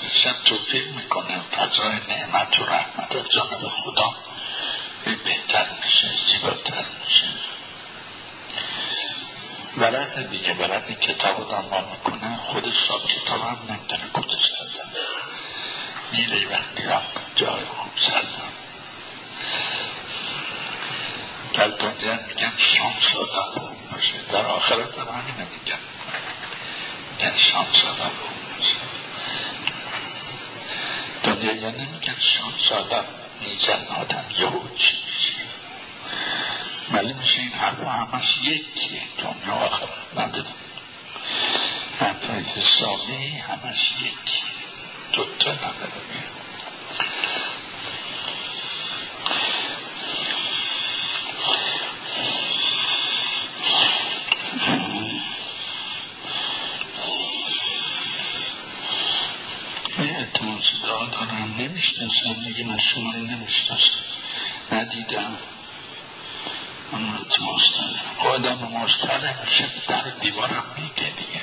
شب توفیق میکنه فضای نعمت و رحمت از جانب خدا بهتر میشه، زیباتر میشه. ورق دیگه، ورق کتاب رو دنبال میکنه، خود صاحب کتاب هم نمیدونه کجا سردن میره وقتی رفت جای خوب سردن. در دنیا میگن شانس آدم خوب باشه، در آخرت هم همینه میگن شانس آدم خوب باشه. دنیا یا نمیگن شانس آدم میزن آدم یهو چی میشه، ولی میشه این حرف همش یکیه. دنیا آخرت نداره، حرفای حسابی همش یکی، دوتا نداره. اعتماز دارم نمیشناسم دیگه، من شما رو نمیشناسم، ندیدم، اما اعتماز دارم. آدم مستقل میشه در دیوارم میگه دیگه،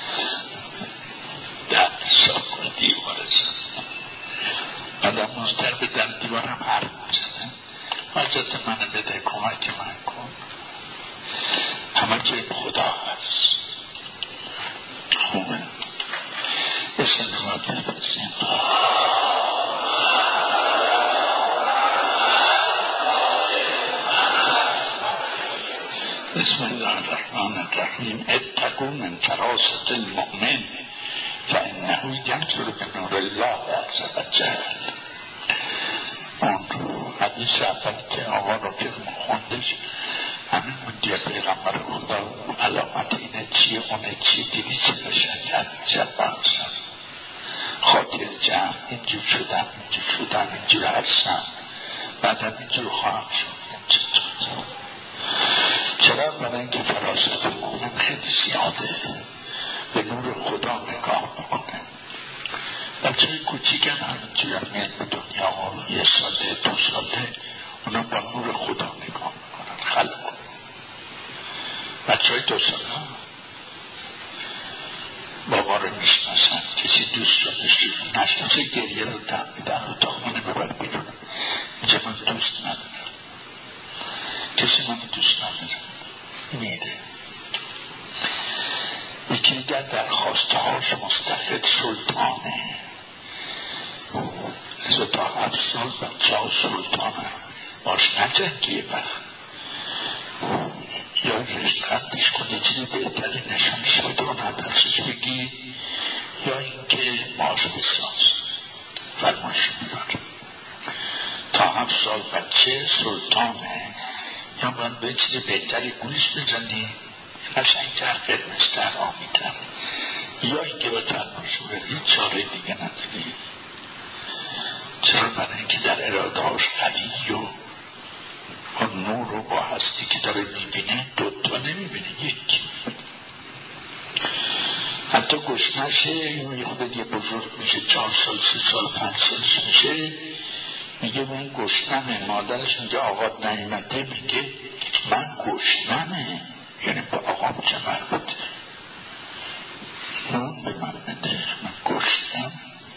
در ساکن دیوار زدن آدم مستقل در دیوارم حرف میزنه، حاجت من بده، کمک من کن، همه جای خدا هست. خوبه سلامت بپرسیم. بسم الله الرحمن الرحیم. اتقوا من فراست المؤمن فانه ینظر بنور الله عز وجل. اون حدیث اول که آقا رو که خوندش همین مندیه پیغمبر خدا علامت اینه چیه اونه چیه دیگه چه بشن جبان شد خاطر جمع اینجور شدم اینجور هستم بعدم اینجور خواهم شد. چرا؟ برای اینکه فراست مؤمن خیلی زیاده، به نور خدا نگاه میکنه. بچه کوچیک هم همینجور هم میاد به دنیا و 1 ساله 2 ساله اونا با نور خدا نگاه میکنن. خلق بچه های 2 ساله بابا رو میشناسن، کسی دوست رو نشناسه گریه رو دم میدن و تاخمانه ببر بیرون، اینجا من دوست ندارم، کسی من دوست ندارم، میره. یکی دیگر درخواسته هاش مستفد سلطانه، از تا 7 سال بچه ها سلطانه باش نجنگیه وقت یا رشتقندش کنی چیزی بهتری نشان شده و ندرسش بگی یا اینکه ماش بساز فرمایش میدار. تا 7 سال بچه سلطانه، یا باید به چیزی بهتری گوش بزنی قشنگتر قرمزتر آمیتر، یا اینکه به فرمایش بگی چاره دیگه نداری. چرا؟ برای اینکه در اراده هاش قوی و نور رو با هستی که داره میبینه دوتا نمیبینه، یکی. حتی گشنشه یه خود یه بزرگ میشه 4 سال 3 سال 5 سالش میشه میگه من گشنمه، مادرش میگه آقا نیمده، میگه من گشنمه، یعنی با آقام چه مربوطه، نون به من بده، من گشنم.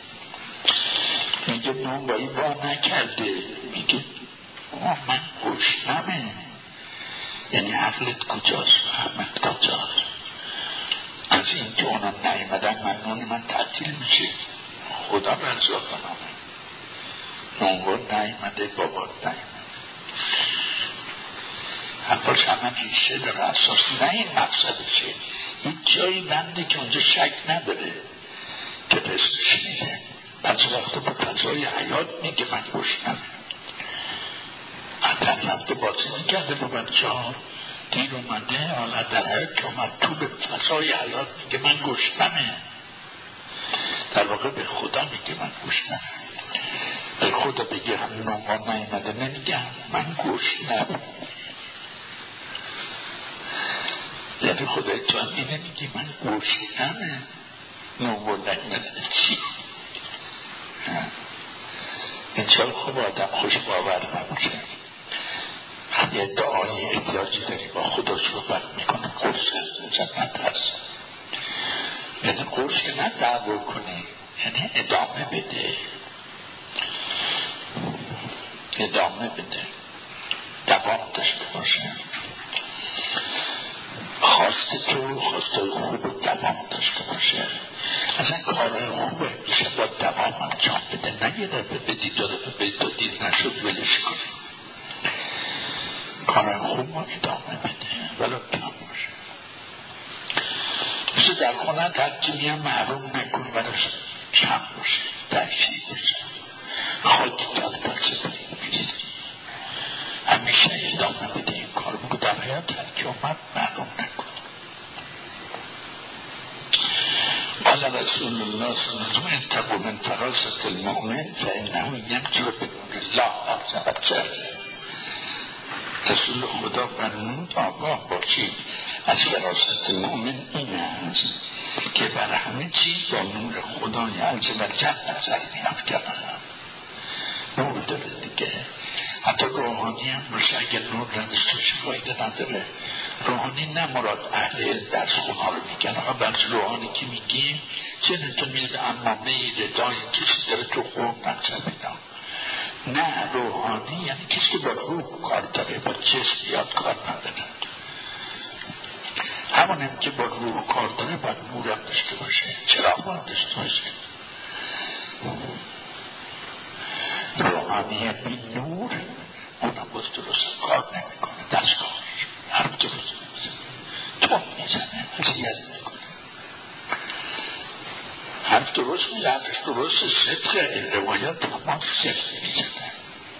میگه نون بایی با نکرده، میگه من گشنمه، یعنی عقلت کجاست فهمت کجاست. از این که اونا نیمدن من نون من تعطیل میشه، خدا رزاق نامه نونگو نیمده بابات نیمده. حرفاش همه ریشه داره، اساس نه این مقصدشه، این جایی بنده که اونجا شک نداره که پسش میگه. بعضی وقتا به فضای حیات میگه من گشنمه، عدن رفته بازی میکرده با بچه ها، دیر اومده حالا در حیات که اومد تو به فضای حیات میگه من گشنمه، در واقع به خدا میگه من گشنمه. به خدا بگه هم نونگاه نیمده نمیگه من گشنم، یعنی خدای تو هم اینه میگه من گشنمه، نونگاه نیمده چی؟ اینجا خوب آدم خوش باور نباشه. یه دعای احتیاجی داری با خدا صحبت میکنه، قرص جنت هست، یعنی قرص که نه دعوا کنی، یعنی ادامه بده، دوام داشته باشه. خواسته خوب دوام داشته باشه. اصلا کارهای خوبه میشه با دوام انجام بده، نه یه دفعه بدید دو دید نشد ولش کنی. کارهای خوب ما ادامه بده ولو کم باشه. مثل در خونه ترکیمی هم محروم نکنی براش کم باشه، درشی باشه، خاکی بچه بگید همیشه ادامه بده این کار بگو در حیات ترکی اومد محروم نکن. قال رسول الله صلی الله علیه وسلم انتقوا من فراست المؤمن فانه ينجو بنور الله عز وجل. رسول خدا فرمود آگاه باشید از فراست المؤمن این است که بر همه چیز با نور خدای عز وجل نظر می‌افکند. نور داره دیگه. حتی روحانی هم باشه اگر نور نداشته باشه فایده نداره. روحانی نه مراد اهل درس خونها رو میگن. آقا بعض روحانی که میگیم چه تو میاد امامه ردای کسی داره تو خوب نظر بینا. نه روحانی یعنی کسی که با روح کار داره، با جسم بیاد کار نداره. همون هم که با روح کار داره باید نور هم داشته باشه، چراغ هم داشته باشه. روحانی بی نور اونم باز درست کار نمی کنه، دستگاهش حرف درست میزنه، تو میزنه، اذیت میکنه. حرف درست میزنه، حرفش درست صدقه، روایات تمام صدق میزنه.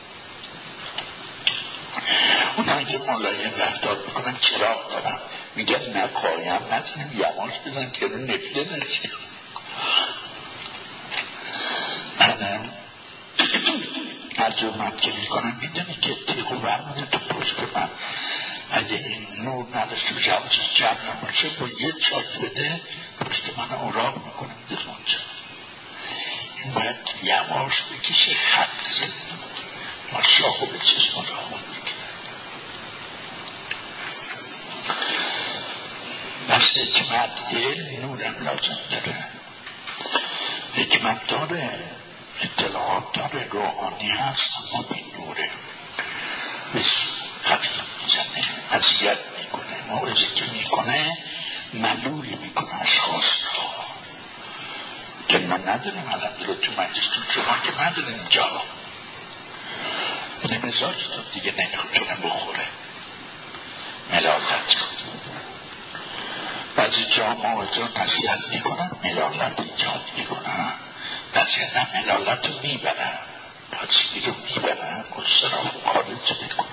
اونم که ملایم رفتار میکنن چراغ دارن میگن نه کاری هم نزنیم یواش بزن که رو نفله نشه. منم ترجمت که میکنم میدونی که تیغو برمونه تو پشت من. اگه این نور نداشته باشه حواسش جمع نباشه با یه چاک بده پشت من اوراق میکنه میده اونجا. این باید یواش بکشه خط زد ما شاخو به چشم را خود میکنه. بس حکمت علم نورم لازم داره، حکمت داره، اطلاعات داره، روحانی هست اما بی نوره، بس خفیف میزنه، اذیت میکنه، موعظه که میکنه ملول میکنه اشخاص را که من نداریم. الحمدلله تو مجلستون شما که نداریم اینجا این مزاج تو دیگه نمیتونه بخوره ملالت. بعضی جا موعظه نصیحت میکنن ملالت ایجاد میکنن، بعضی نه ملالت رو میبرن، بعضی رو میبرن گسته را خارج میکنن.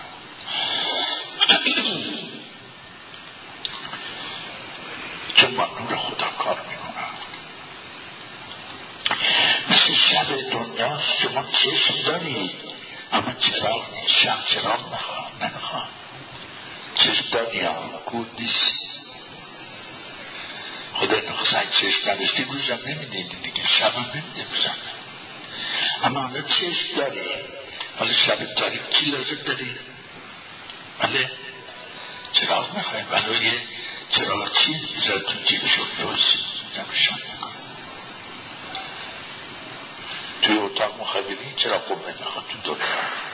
چون با نور خدا کار میکنن. مثل شب دنیاست، شما چشم دارید اما چراغ نیست، شب چراغ نمیخواد. چشم داری اما گود نیست. خدا نخصه چشم نداشتی روزم نمیدیدی دیگه، شبم نمیده روزم. اما حالا چشم داری، حالا شب داری چی لازم داری؟ بله چراغ میخوای، بله چراغ چی بذار تو جیب شد روزی روشن میکنه. توی اتاق مخابری چراغ قوه میخواد تو دنیا.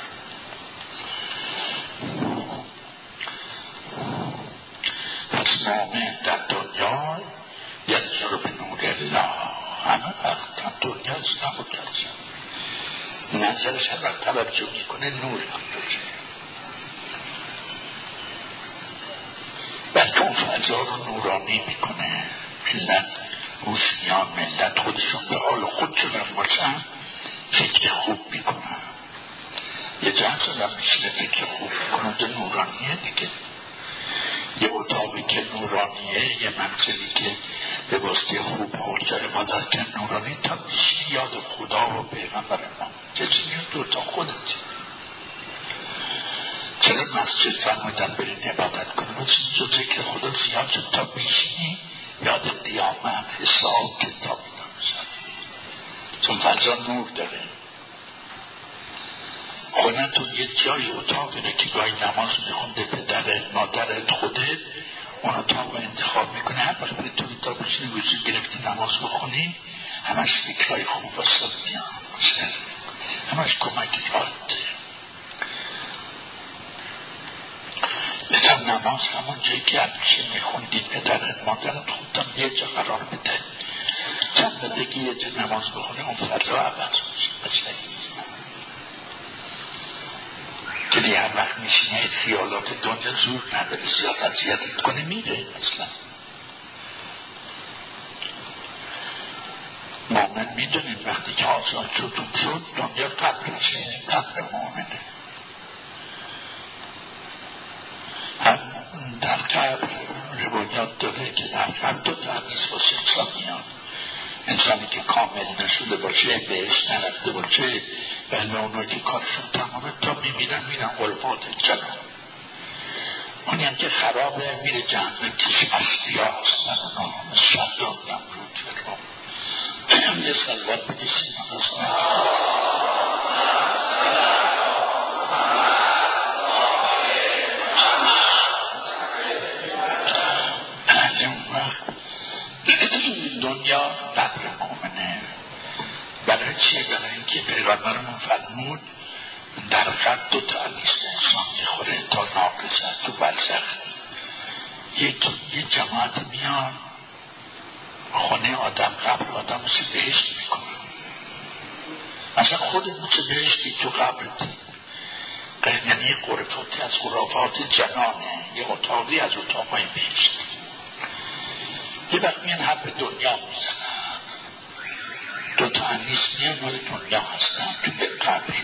پس مومن در دنیا ینظر به نور الله، همه وقت در دنیا اسلام رو کرد نظرش هم توجه میکنه نور اندازه. بعد اون فضا رو نورانی میکنه. ملت روشنیان ملت خودشون به حال خودشون هم باشن فکر خوب میکنن. یه جهت هم میشینه فکر خوب میکنن، ده نورانیه دیگه. یه اتاقی که نورانیه، یه منزلی که به واسطه خوب حجر مادر که نورانی تا میشی یاد خدا و پیغمبر ما کسی میاد دو تا خودت. چرا مسجد فرمودن برین عبادت کنه و چون ذکر خدا زیاد شد تا میشینی یاد قیامت حساب کتاب نمیزن، چون فضا نور داره. خونتون یه جای اتاقی رو که گاهی نماز میخونده پدرت مادرت خودت اون اتاق رو انتخاب میکنه. هر وقت به تو اتاق بشینی وجود گرفتی نماز بخونی همش فکرهای خوب و سب میان، همش کمکیات. بهتم نماز همون جایی که همیشه میخوندید پدرت مادرت خوندم یه جا قرار بده، چند بگی یه جا نماز بخونه اون فضا عوض بشه. که هر وقت میشینه خیالات دنیا زور نداره زیاد اذیتت کنه میره. اصلا مومن میدونید وقتی که آزاد شد دنیا قبرشه، قبر مومنه. هم در قبر روایات داره که در قبر دو تمیز واسه انسان میان، انسانی که کامل نشده باشه بهش نرفته باشه و اونایی که کارشون تمامه تا میمیرن غرفات جنان. اونی هم که خرابه میره جهنم کش اصلی هست اونا شدان نمرود فرمان. یه سلوات بکشیم دنیا قبر مومنه. برای چیه؟ برای اینکه پیغمبرمون فرمود در قبر دو تا انیست انسان میخوره تا ناقصه تو برزخ. یه جماعت میان خونه آدم قبر آدم مثل بهشت میکنه، اصلا خودت مثل بهشتی تو قبرتی. یعنی غرفاتی از غرفات جنانه، یه اتاقی از اتاقای بهشت. یه وقت میان حرف دنیا میزنن، دو تا انیس میان مال دنیا هستن تو به قبر،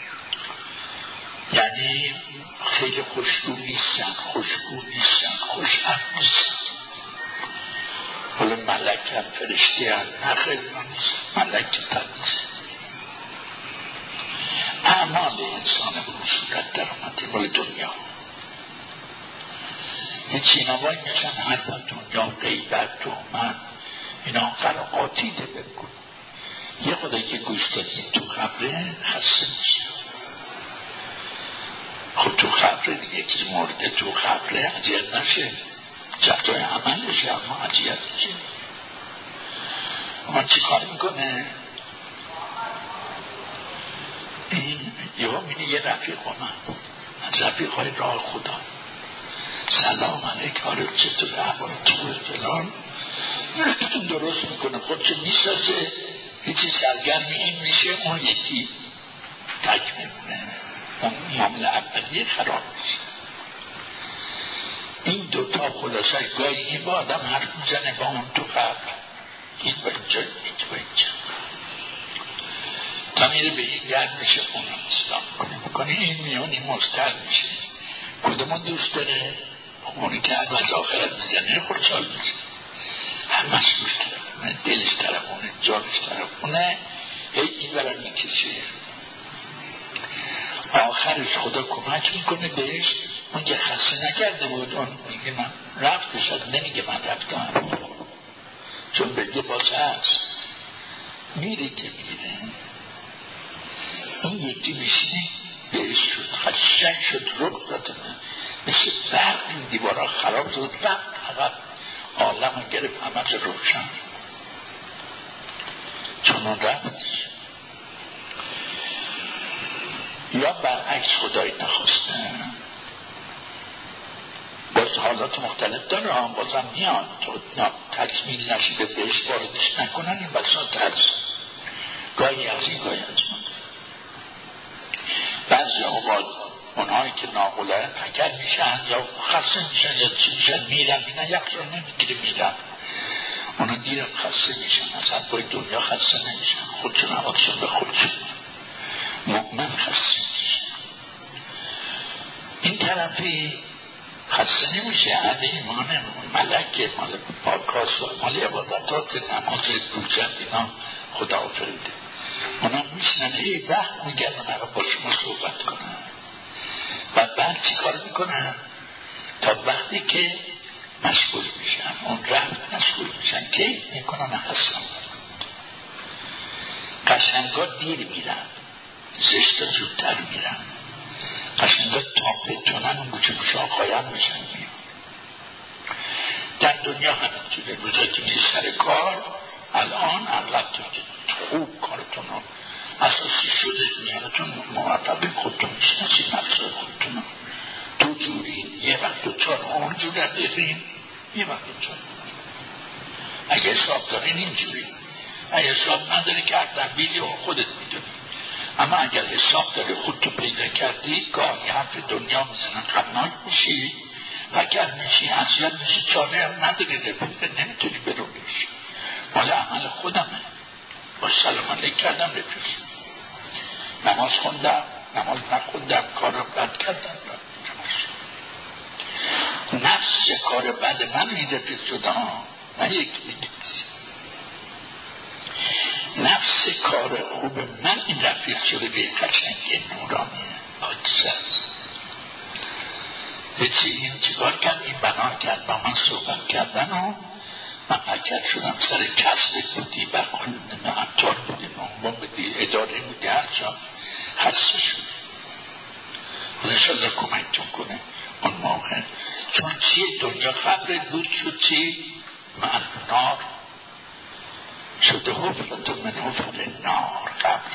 یعنی خیلی خوشگو نیستن، خوشحال نیستن. حالا ملک هم فرشتی هم نه خیلی نیستن، ملک تنیست. اعمال انسان به صورت در آمده مال دنیا. این چینوایی میشن حرفا دنیا غیبت تومن اینا قراقاتی ده بکن. یه خدایی که گوش دادیم تو قبره خسته میشه. خب تو قبره دیگه که مرده تو قبره عجیب نشه، جزای عملشه اما عجیب نشه. اما چی کار میکنه؟ یه رفیق من از رفیقهای راه خدا سلام علیک حالت چطور احوالت خوبه فلان درست میکنه، خودشو میسازه، هیچی سرگرمی این میشه، اون یکی تک میمونه، اون معامله اولیه خراب میشه. این دوتا خلاصه گاهی این با آدم حرف میزنه با اون تو قبل، این با اینجا این با اینجا تا میره به این گرد میشه، اون اسلام کنه این میانی مستر میشه. کدومون دوست داره؟ اونی که از آخرت میزنه خوشحال میشه، همش دوست داره، دلش طرفونه، جانش طرفونه، این برای میکشه. آخرش خدا کمک میکنه بهش. اون که خسته نکرده بود اون میگه من رفته شد، نمیگه من رفتم، چون بگه باز هست میره که میره. این یکی میشینه بهش شد، خشن شد، رخ داده مثل برق این دیوارا خراب شد، رفت عقب، عالم رو گرفت، همه روشن. چون اون رفت. یا برعکس خدایی نخواسته، باز حالات مختلف داره، هم بازم میان تکمیل نشده بهش واردش نکنن، این بسا ترس گاهی از این گاهی از اون. بعضی اوقات اونهایی که ناقلن پکر میشن یا خسته میشن یا چی میشن میرن، اینا یک رو نمیگیره میرن، اونا دیرم خسته میشن، اصلا باید دنیا خسته نمیشن، خودشون حوادشون به خودشون. مؤمن خسته میشه، این طرفی خسته نمیشه، اهل ایمانه، ملکه، مال پاکاس و مال عبادتات نماز روزت اینا خدا آفریده. اونا میشنن هی وقت میگن اونا با شما صحبت کنن و بعد چی کار میکنن؟ تا وقتی که مشغول میشن اون رفت مشغول میشن کیف میکنن، هستن قشنگا دیر میرن، زشتا زودتر میرن، قشنگا تا بتونن اون بچه قایم میشن میرن. در دنیا همینجوره، روزا که میری سر کار الان اغلب تو که خوب کارتون رو اساسی شده میانتون موفقی خودتون میشناسید نفس خودتون دو جوری، یه وقت دو چار اون جور دارین، یه وقت دو چار اگه حساب دارین اینجوری، اگه حساب نداری که در بیلی و خودت میدونی. اما اگر حساب داری خودتو پیدا کردی گاهی حرف دنیا میزنن خمناک میشی و اگر میشی اصیت میشی چاره هم نداری رفیقه نمیتونی برونیش مال عمل خودمه با سلام علیک کردم رفیق نماز خوندم نماز نخوندم کار رو بد کردم نفس کار بد من این رفیق شدم نه یک میگیز نفس کار خوب من این رفیق شده به قشنگی نورانی حادثه هیچی این چیکار کرد این بنا کرد با من صحبت کردن و من حکر شدم سر کسب بودی بقل نمتار بودی نمبا بودی اداره بودی هرچان خسته شد خودشالله کمکتون کنه اون موقع چون چیه دنیا خبرت بود شد چی من نار شده حفلت من حفل نار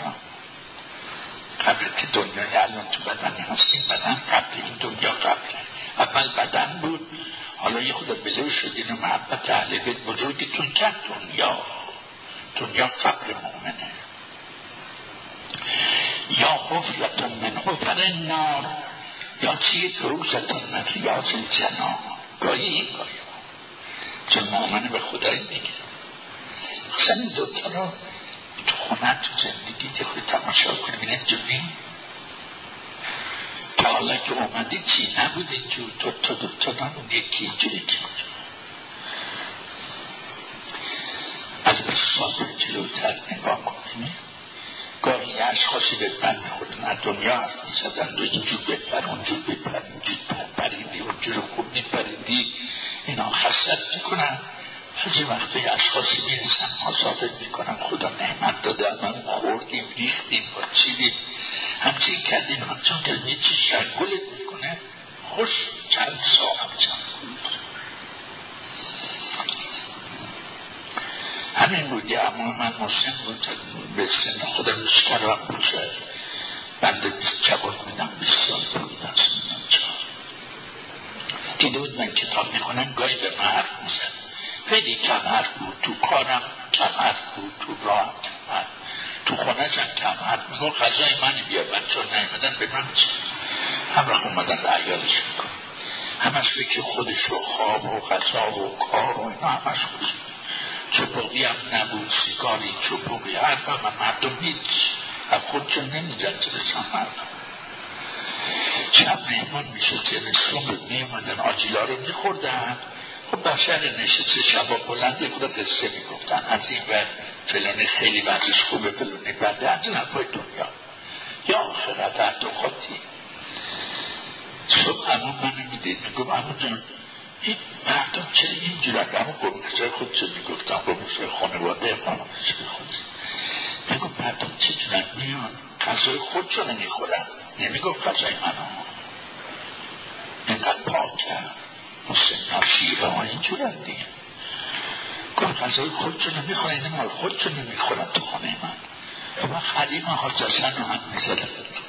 قبل که دنیای الان تو بدن هستیم بدن قبل این دنیا قبل اول بدن بود حالا یه خود بلو شدین و محبت اهل بیت بزرگتون کرد دنیا قبل مومنه یا حفلت من حفل نار یا چیه روزتون من ریاض الجنا گاهی این گاهی چون مومنه به خدای دیگه مثلا این دوتا رو تو خونه تو زندگی که خود تماشا کنی بینید جوری تا حالا که اومدی چی نبود اینجور دوتا نبود یکی اینجوری که از 20 سال به جلوتر نگاه کنی گاهی اشخاصی به بند میخوردن از دنیا حرف میزدن و اینجور بپر اونجور بپر اینجور پریدی اونجور خوب میپریدی اینا خستت میکنن بعضی وقتی اشخاصی میرسن آزادت میکنن خدا نعمت داده من خوردیم ریختیم با چیدیم همچین کردیم همچون که یه چی شنگلت میکنه خوش چند ساعت چند همین بودی اما من مسلم بود به سن خودم مشکرم بود شاید بنده جواب میدم 20 سال بودم سنم چهار دیده بود من کتاب میخونم گاهی به من حرف میزد خیلی کم حرف بود تو کارم کم حرف بود تو راه کم حرف تو خونه هم کم حرف میگو غذای منی بیا بچه ها نایمدن به من چه همراه اومدن رعیالش میکن همش فکر خودش و خواب و غذا و کار و اینا همش خودش چوبوقی هم نبود سیگاری چوبوقی حرف هم مردم هیچ از خود چون نمیدن تلسان مردم شب مهمان میشد زمستون بود میموندن آجیلا رو میخوردن خب بشر نشسته شبا بلنده خدا قصه میگفتن از این ور فلانه خیلی وقتش خوبه فلانه بده از این حرفای دنیا یا آخرت هر دو خاطی صبح همون منو میدید میگم همون جان این مردم چرا اینجور همون گمشتای خودشو میگفتن گمشتای خانواده خانوادش میخوند میگم مردم چه دونن میان غذای خودشو نمیخورن نمیگم غذای منو اینقدر پاکه مسلم شیعه ها اینجور هم دیگه گفت غذای خودشو نمیخورن این مال خودشو نمیخورن تو خانه من و خلیم حاجسن رو هم میزدن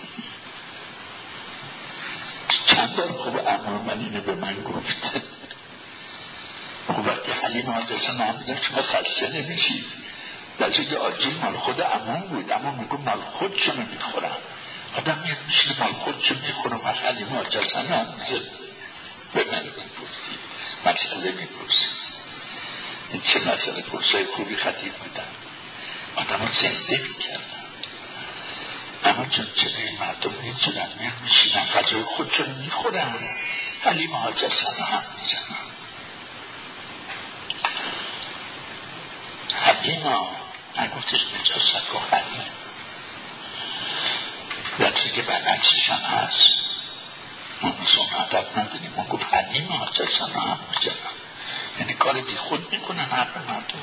چند بار خوب امام من اینو به من گفت خب وقتی حلیم حاجسن هم میدن شما خسته نمیشید در چه آجیل مال خود امام بود امام میگو مال خودشو نمیخورن آدم میاد میشه مال خودشو میخورن و حلیم حاجسن هم میزد به من میپرسید مسئله میپرسید این چه مسئله پرسای خوبی خطیب بودن آدم ها زنده میکردن اما چون چنه مردم اینجورن میان میشینن غذای خودشون میخورن حلیم حاجسن هم میزنن حلیم ها نگفتش نجاست که حلیم درچه که برنکسش هم هست ما مثلا عدب نداریم ما گفت حلیم حاجسن هم میزنن یعنی کار بی خود میکنن حرف مردم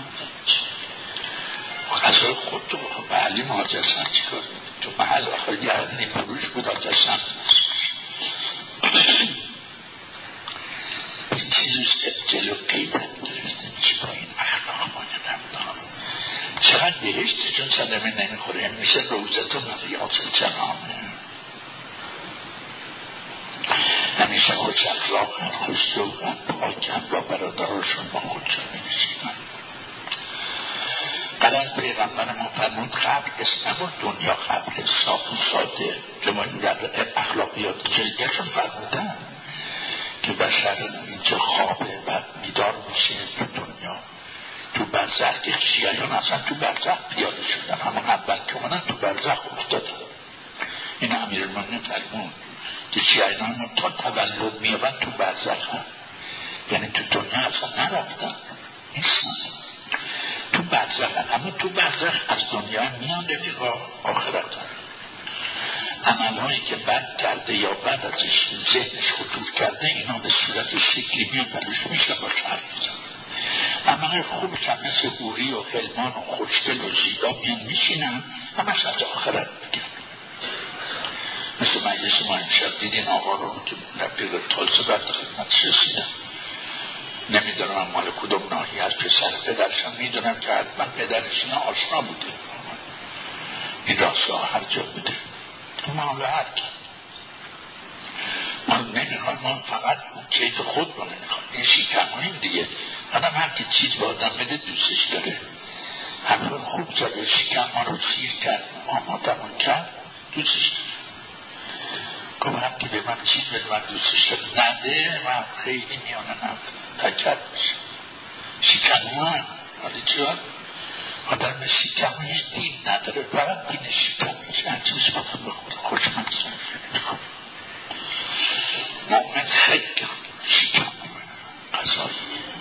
غذای خود تو به حلیم حاجسن چی کار تو محل آخر گردنی فروش بود حاجسن این چیزیست که جلو قیبت گرفته میشه با این اخلاق ما نمیدانم فقط بهشت چون صدمه نمیخوره، میشه روزت و مریاض الجنان، همیشه خوش اخلاقن، خوش ذوقن، پاکن و برادرشون با خودشون می‌نشینن. بعد پیغمبر ما فرمود قبر اسم نبود دنیا، قبر صاف و ساده، که ما این در اخلاقیات جلگرشون فرمودن که بشر اینجا خوابه و بیدار میشه تو دنیا. تو برزخ که شیعیان اصلا تو برزخ پیاده شدن، همون اول که اومدن تو برزخ افتادن. این امیرالمومنین فرمود که شیعیان تا تولد میابن تو برزخ هم، یعنی تو دنیا اصلا نرفتن نیستن، تو برزخ هم. اما تو برزخ از دنیا میان رفیقا آخرت هم. عملهایی که بد کرده یا بعد ازش ذهنش خطور کرده، اینا به صورت شکلی میان بلوش میشه با شرط میزن. عمل خوبش هم مثل حوری و غلمان و خوشگل و زیبا میان میشینن، همش از آخرت میگن. مثل مجلس ما امشب دیدین آقا رو که رفیق تازه بعد خدمتش رسیدم، نمیدونم مال کدوم ناحیه از پسر پدرشم، میدونم که حتما پدرش اینا آشنا بوده، این راستا هر جا بوده. ما حالا هر کی ما نمیخواد، ما فقط کیف خود رو نمیخواد، این شیکمونیم دیگه. آدم هر که چیز با آدم بده دوستش داره. حرف خوب زده، شکم ما رو سیر کرد، آمادمون کرد، دوستش داره. گفت هم که به من چیز بده من دوستش داره، نده من خیلی میانه تکرد میشه. شکمون حالی چرا؟ آدم به شکمونش دین نداره، فقط دین شکمونش هرچیز بخوره خوشمنزن. مؤمن خیلی شکمون قضایی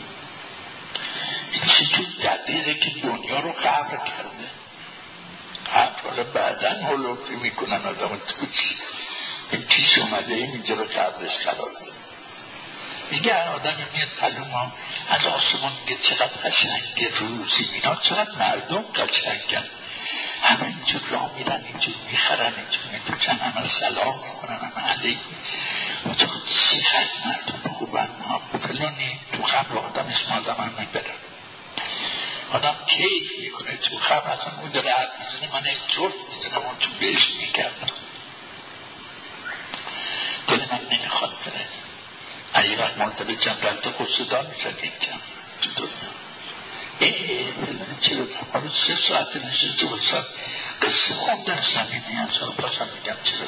این چیزی دقیقه که دنیا رو قبر کرده. قبر بعدن هلوفی میکنن آدم توش، این پیش اومده اینجا رو قبرش قرار داره. میگه آدم میاد پلو ما از آسمان میگه چقدر قشنگه روزی اینا، چقدر مردم قشنگن، همه اینجور راه میرن، اینجور میخرن، اینجور میپوچن، همه سلام میکنن، همه علیه و تو چقدر مردم خوبن. ما فلانی تو قبر آدم اسم آدم هم میبرن، آدم کیف میکنه تو قبر، اصلا اون داره حد میزنه، من یک جرد میزنم اون تو بهش میکردم، دل من نمیخواد بره. اگه وقت مرتبه جنبلده قصدار میشن یک کم تو دنیا. چرا حالا 3 ساعت نشسته باشم قصه خوندن زمینه از رو پاسم میگم چرا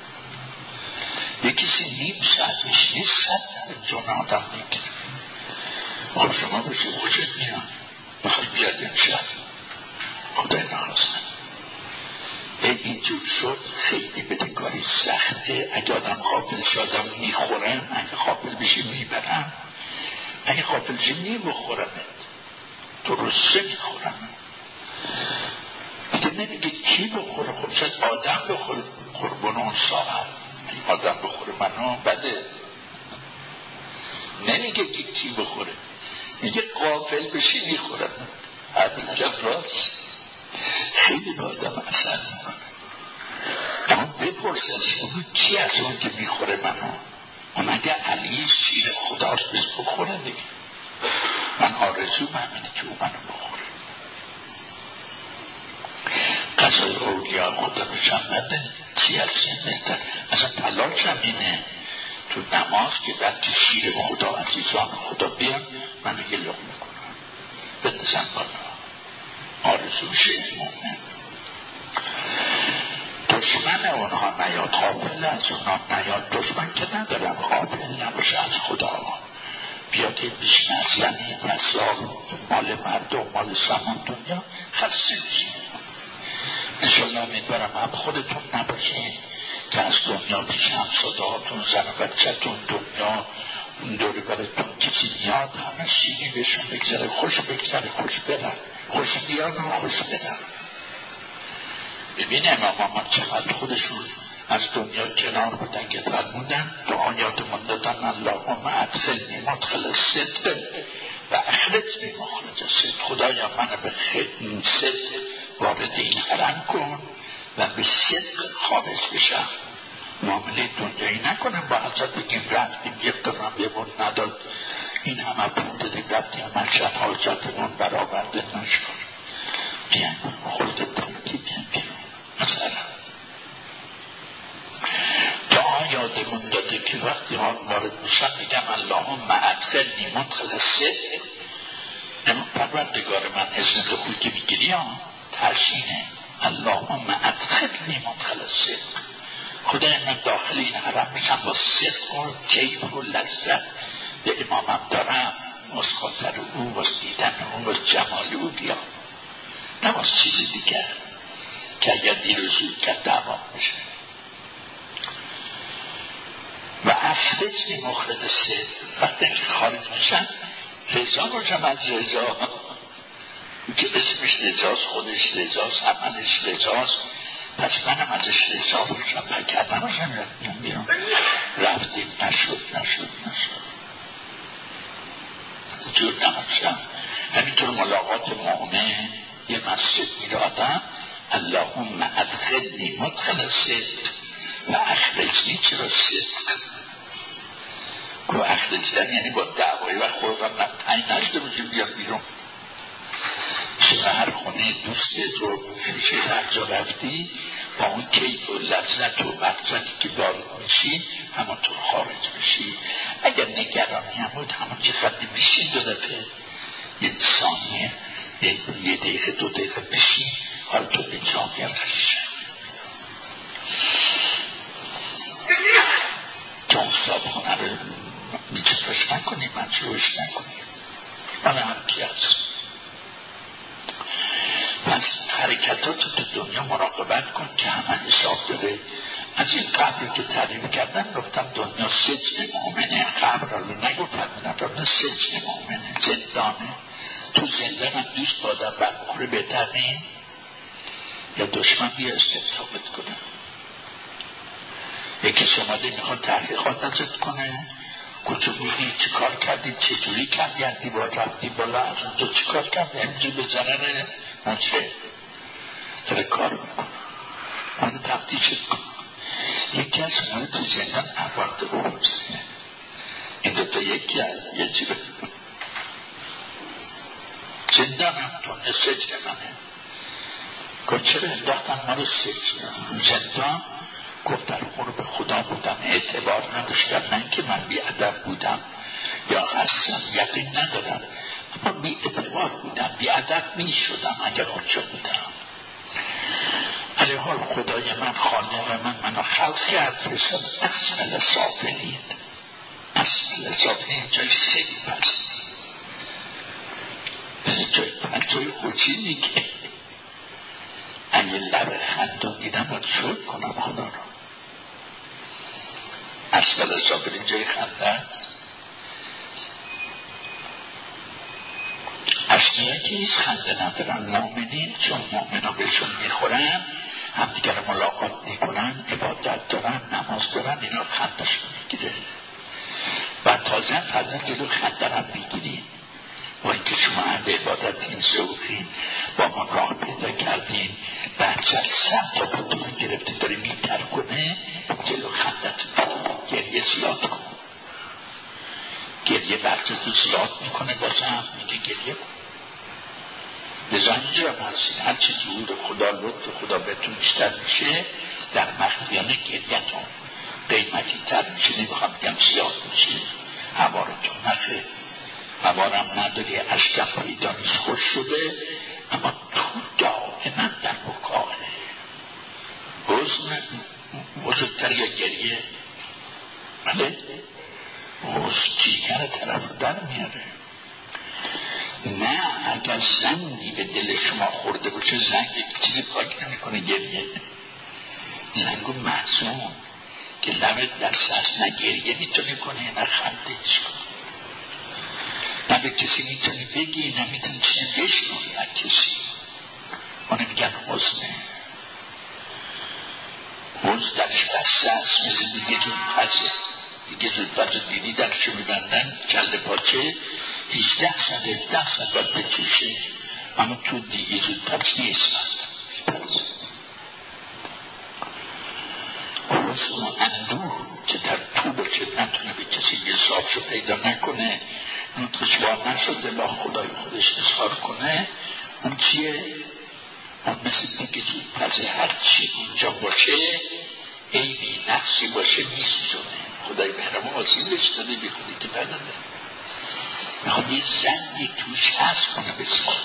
یکیسی نیم ساعتش نیست، 100 جون آدم میگیره. خب شما بشه خوشت میان بخوای بیاد امشب خدای نخواستن اینجور شد. خیلی بدهکاری سخته. اگه آدم غافل شد آدم میخورم، اگه غافل بشی میبرم، اگه غافل شی میبخورم، درسته میخورم. دیگه نمیگه کی بخوره، خب شاید آدم بخوره، قربان اون ساعت آدم بخوره منو بده. نمیگه کی بخوره، میگه غافل بشی میخورم. حقیقت راست خیلی با آدم اثر میکنه. اما بپرسنش کی از اون که میخوره منو؟ اون اگه علی شیر خداست بس بخوره دیگه. من آرزو همینه که او منو بخوره. قصد اولیا خدا بشم بده چی از زنده اصلا تلاش هم اینه تو نماز که وقتی شیر خدا عزیزان خدا بیان منو یه لقمه کنم بندازن بالا. آرزو شیطانه. دشمن اونها نیاد، غافل از اونها نیاد. دشمن که ندارم غافل نباشه از خدا. بیاد این بشین از زمین مسال مال مردم مال سامان دنیا خسته بشین. انشالله امیدوارم هم خودتون نباشین که از دنیا پیش هم صداهاتون زن و بچه‌تون دنیا اون دوری براتون کسی میاد همه شیری بهشون بگذره، خوش بگذره، خوش برن، خوش بیان و خوش برن. ببینه امام چقدر خودشون از دنیا کنار بودن که فرمودن دعا یادمون دادن اللهم ادخلنی مدخل صدق و اخرجنی مخرج صدق. خدایا من به صدق وارد این حرم کن و به صدق خارج بشم. معامله دنیایی نکنم با حضرت بگیم رفتیم یک درم بهمون نداد، این همه پول دادیم رفتیم مشهد حاجتمون برآورده نشد. بیان خودت ترکی بیان بیرون. مثلا دعا یادمون داده که وقتی ها وارد میشن میگم اللهم ادخلنی مدخل الصدق. پروردگار من اسم تو خوی که میگیری ها ترشینه اللهم ادخلنی مدخل الصدق. خدای من داخل این حرم میشم با صدق و کیف و لذت به امامم دارم، واس خاطر او، واس دیدن او، واس جمال او بیا، نه واس چیزی دیگر که اگر دیر و زود کرد دوام میشه. و اخرجنی مخرج صدق. وقتی که خارج میشن رضا باشم از رضا که اسمش رضاست، خودش رضاست، عملش رضاست، پس منم ازش رضا باشم. پکر نباشم بیرون رفتیم نشد جور نباشم. همینطور ملاقات مؤمن یه مسجد میره آدم اللهم ادخلنی مدخل الصدق و اخرجنی چرا صدق گو اخرجدن یعنی با دعوایی وقت قربان نتنی نشده باشیم بیاد بیرون. چرا هر خونه دوستت رو فروشه هر جا رفتی با اون کیف و لذت و مقصدی که وارد میشی همونطور خارج میشی. اگر نگرانی هم بود همون چه خطی بشین دو دفعه یه ثانیه یه دقیقه دو دقیقه بشین حالا تو به جا گردش که اون صابخونه رو میچفش نکنی مجروش نکنی من هم پیاز. پس حرکتات تو دنیا مراقبت کن که همه حساب داره. از این قبری که تعریف کردن گفتم دنیا سجن مؤمنه. قبر رو نگفتم دنیا سجن مؤمنه، زندانه. تو زندان هم دوست بادم برمخوره بهتر نیم یا دشمن بیا استثابت کنه. یکی شماده میخواد تحقیقات ازت کنه کجا میگی چی کار کردی چجوری کردی هردی با رفتی بالا از اونجا چی کار کردی همینجور به ضرر مجره داره کار میکنه اونو تفتیشت کن. یکی از شما تو زندان عبارت بپرسه این دوتا یکی از یه چی بکنه زندان هم دونه سجن منه. گفت چرا انداختن ما رو سجن زندان؟ گفت در قرب خدا بودم اعتبار نداشتم، نه که من بی ادب بودم یا هستم یقین ندارم اما بی اعتبار بودم، بی ادب می شدم اگر اونجا بودم. علیه حال خدای من خالق من منو خلق کرد فرستاد اسفل سافلین. اسفل سافلین جای خیلی پست جای خوچینی که اگه لب خندم دیدم باید شد کنم خدا رو. اسفل سافلین جای خنده اصلیه که هیچ خنده ندارن. مؤمنین چون مؤمنا بهشون میخورن هم دیگر ملاقات میکنن عبادت دارن نماز دارن اینا خندشون میگیره و تازه هم فردا جلو خنده هم میگیرین. با اینکه شما هم به عبادت این ذوقین با ما راه پیدا کردین بچه سم تا بطور گرفته داره میتر کنه جلو خندت گریه زیاد کن. گریه بچه تو زیاد میکنه بازم میگه گریه کن. لذا اینجا هم هستین هرچی ظهور خدا لطف خدا بهتون بیشتر میشه در مخفیانه گریتون قیمتی تر میشه. نمیخوام بگم زیاد میشه هوارتون نخه هوارم نداری اشکم پیدا نیست خوش شده اما تو دائما در بکاه حزن بزرگتر یا گریه بله حزن جیگر طرف در میاره. نه اگر زنگی به دل شما خورده باشه زنگ چیزی پاک نمیکنه گریه. زنگو محزون که لبت دست هست نه گریه میتونه کنه نه خندهش کنه نه به کسی میتونی بگی نه میتونی چیزی بشنوی از کسی. اونه میگن حزنه. حزن درش بسته هست مثل دیگه جون پزه دیگه جون پزه بینی درشو میبندن کل پاچه 18 ساعت باید بچوشه اما تو دیگه زود پس نیست. حسن و اندوه که در تو باشه نتونه به کسی حسابشو پیدا نکنه نطقش بار نشده با خدای خودش اظهار کنه اون چیه؟ اون مثل دیگه زود پزه هر چی اونجا باشه عیبی نقصی باشه میسوزونه. خدای مهربان آسیبش داده بی خودی که نداده، میخواد یه زنگی توش هست کنه بسیار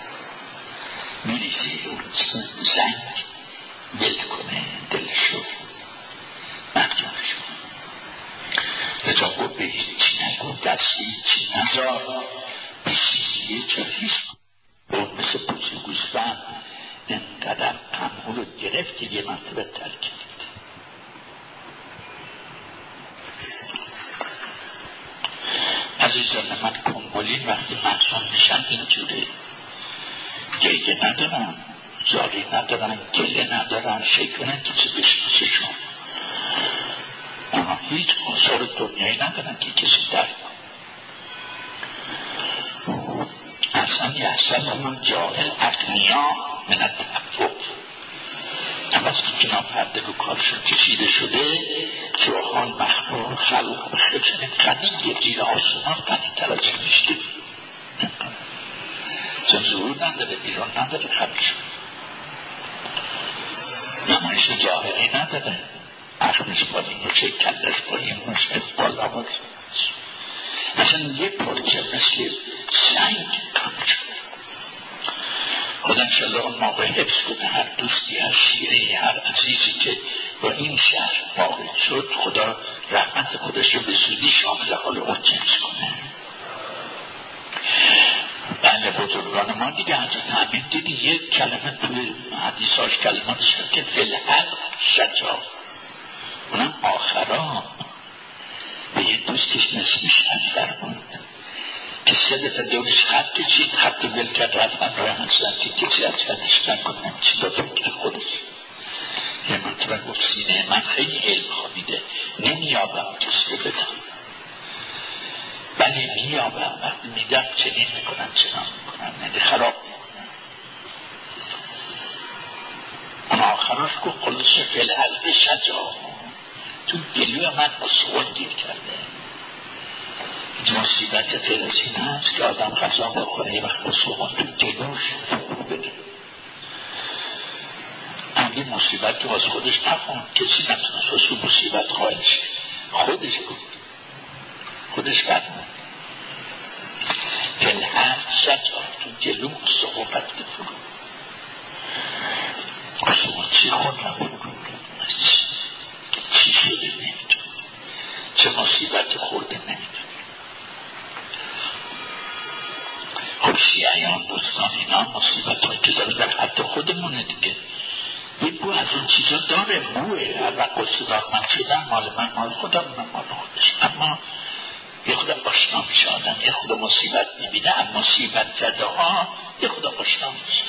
میریزی اون زنگ بل کنه دلشو مردمشو. رضا گفت به هیچی نگو، دستی هیچی نزار، بشیدی یه جا هیچ بود مثل پوچه گوسفند اینقدر قمعو رو گرفت که یه مرتبه ترک کرد. عزیزان من کنگولین وقتی محسوم میشن اینجوره، گیگه ندارن، زاری ندارن، گله ندارن، شیطونه کسی بشناسشون، اما هیچ آثار دنیایی ندارن که کسی درک اصلا یحسن همون جاهل اقنیا من التعفف. اما از که کنار پرده رو کارشون کشیده شده جاهان مخلوق خلق بخیرشن قنی یه زیر آسمان قنی تر از میشته چون ظهور نداره، بیرون نداره، خبرشون نمایش ظاهری نداره، عقلش بالین باشه، کلش بالین باشه، بالا باشه، اصلا یه پرچه مثل سنگ کم شده. خدا انشالله اون موقع حفظ کنه هر دوستی، هر شیعه، هر عزیزی که با این شهر وارد شد، خدا رحمت خودش رو به زودی شامل حال اون جنس کنه. بله بزرگان ما دیگه حضرت همین دیدی یک کلمه توی حدیثاش کلماتش که فلحق شجاع، اونم آخرا به یه دوستش نسبیش نظر بود که 3 دفعه دورش خط کشید، خط بل کرد، رد من راه حضرت که کسی از خطش نکنه چی با فکر خودش. یه مرتبه گفت سینه من خیلی علم خوابیده، نمیابم کسی رو بدم، ولی میابم وقتی میدم چنین میکنم چنان میکنم، نده خراب میکنم. اون آخراش گفت خلص فلحق شجاع، تو دلوی من مسئول گیر کرده. مصیبت تلسین هست که آدم غذا بخوره یه وقت مسئول تو دلوش فرو بده. اگه مصیبت که از خودش نخون کسی نتونست واسه مصیبت خواهد شد، خودش بود، خودش فرمون فلحق شجاع، تو دلو مسئولت فرو مسئول چی خودم فرو چی شده نمیدون، چه مصیبت خورده نمیدون. خب شیعیان دوستان اینا مصیبت هایی که داره در حد خودمونه دیگه، یه بو از اون چیزا داره، بوه هر وقت قصدار من شدن مال من مال خودم من مال خودش، اما یه خودم آشنا میشه آدم، یه خودم مصیبت میبینه، اما مصیبت زده ها یه خودم آشنا میشه.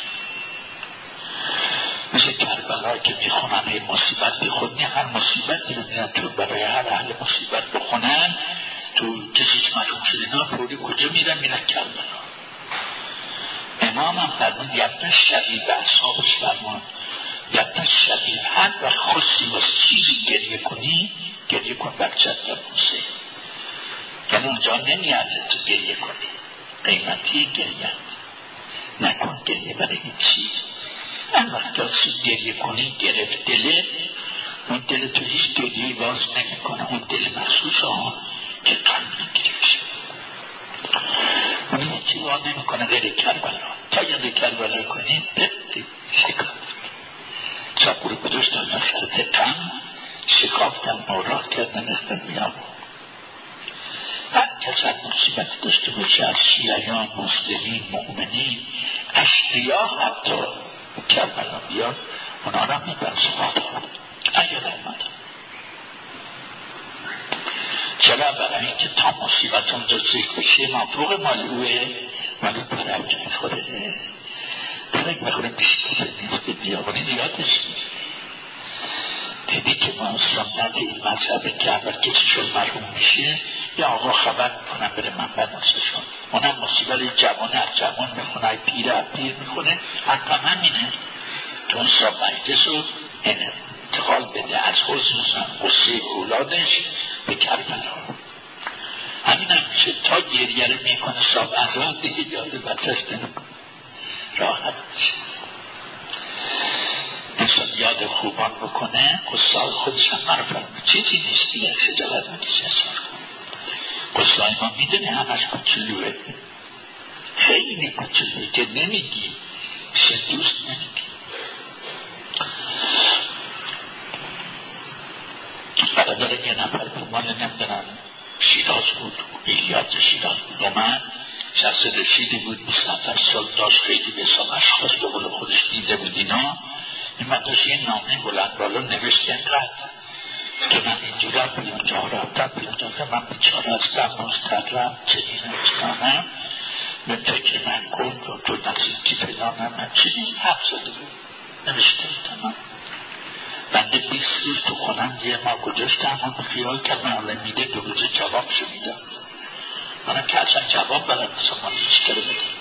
مثل کربلا که میخونن یه مصیبت بخونی، هر مصیبتی رو میرن تو برای هر اهل مصیبت بخونن تو کسیش معلوم شده اینا پوری کجا میرن کربلا. امام هم فرمون یبن شبیه به اصحابش فرمون یبن شبیه هر وقت خواستی واسه چیزی گریه کنی گریه کن برچت در موسیقی، یعنی اونجا نمیارزه تو گریه کنی، قیمتی گریه نکن گریه برای این چیز. هر وقت داستی گریه کنی گرفت دله، اون دل تو هیچ گریه باز نمی کنه، اون دل محسوس ها که قلب نگریشه اون هیچی باز نمی کنه غیر کربلا. تا یاد کربلا کنی بدی شکافت چاپور بدوشتن مسئلت قم شکافتن نوراه کردن اختر میام. هر کس هر مصیبت داشته باشه از شیعیان، مسلمین، مؤمنین، اشقیا حتی کربلا بیاد اونا را میبرسه اگر آمدن. چرا؟ برای اینکه تا مصیبت اونجا ذکر بشه مفروغ مالوه مالو پرک میخوره، پرک میخوره بیشتره میفته بیابانی یادش دیدی که ما سنت این مذهب که اول کسی شد مرحوم میشه یا آقا خبر میکنن بره منبر نفسشون، اونم مصیبت جوانه از جوان میخونه، پیر از پیر میخونه، حقا همینه که اون سا مجلس رو انتقال بده از حسن قصه اولادش به کربلا. همین هم میشه تا گریه رو میکنه صاحب ازاد دیگه یاد بچهش نمیکنه، راحت میشه. انسان یاد خوبان بکنه قصه خودش هم معرفت چیزی نیست دیگه خجالت میکشه انسان قصه ما میدونه همش کوچولوه خیلی کوچولوه که نمیگی پیش دوست نمیگی برادر یه نفر بود مال نمیدونم شیراز بود ایلیات شیراز بود و من شخص رشیدی بود 20 سال داشت خیلی به حساب اشخاص به قول خودش دیده بود اینا این من داشت یه نامه بلند بالا نوشت اینقدر که من اینجورا پیانجا رفتم پیانجا من بیچاره هستم مستقرم چنینم به فکر من کن تو نزدیکی فلانم من چنین حرف زده بود نوشته بودم بنده 20 روز تو خونم یه ما گذاشتم و خیال کرد من حالا میده 2 روزه جوابشو میدم منم که اصلا جواب بلد نیستم من هیچ کرده بدم